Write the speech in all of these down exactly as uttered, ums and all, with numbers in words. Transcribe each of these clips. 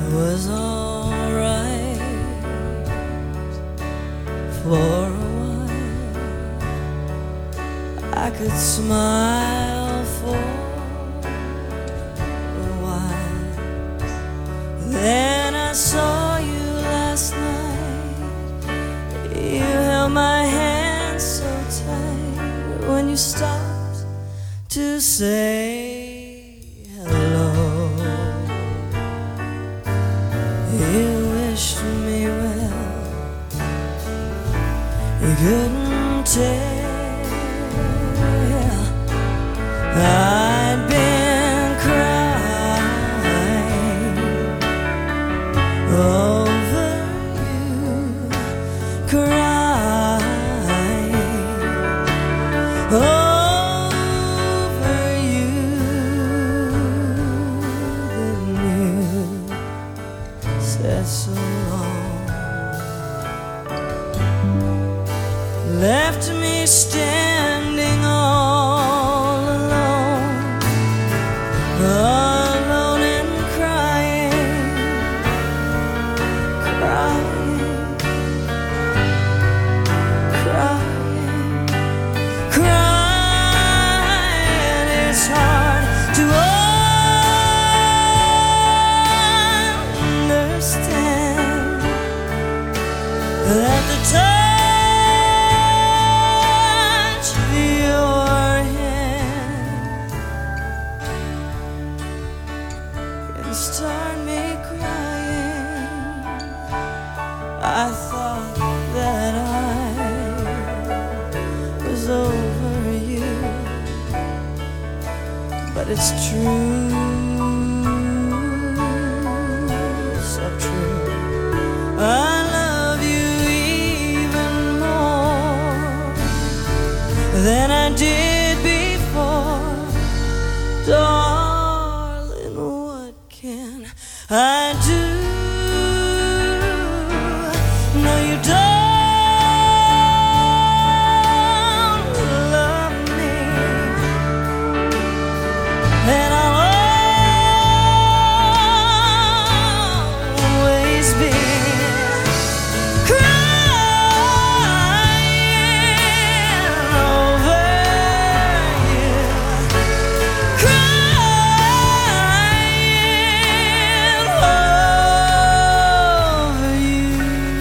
was alright for a while. I could smile for a while. Then I saw you last night. You held my hand so tight when you stopped to say hello. You wished me well. You couldn't tell I'd been crying over you, crying over you. Then you said so long, left me standing all alone, alone and crying, crying, crying, crying. It's hard to understand that the touch of your hand can start me crying. I thought that I was over you, but it's true, so true. I love you even more than I did before. Darling, what can I do? No, you don't love me, and I'll always be crying over you, crying over you.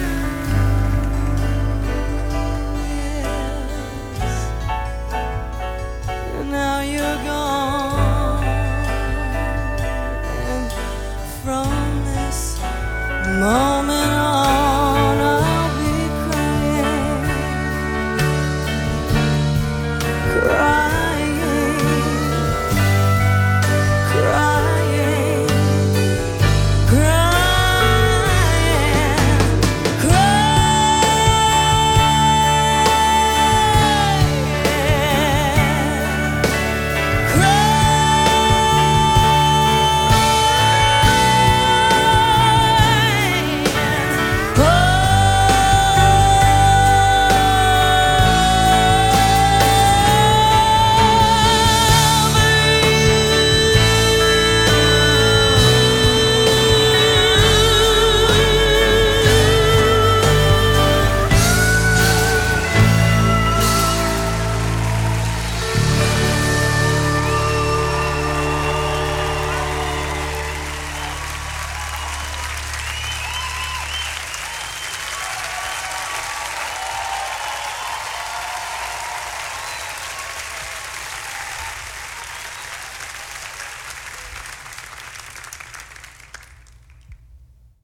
Yes, and now you're gone, and from this moment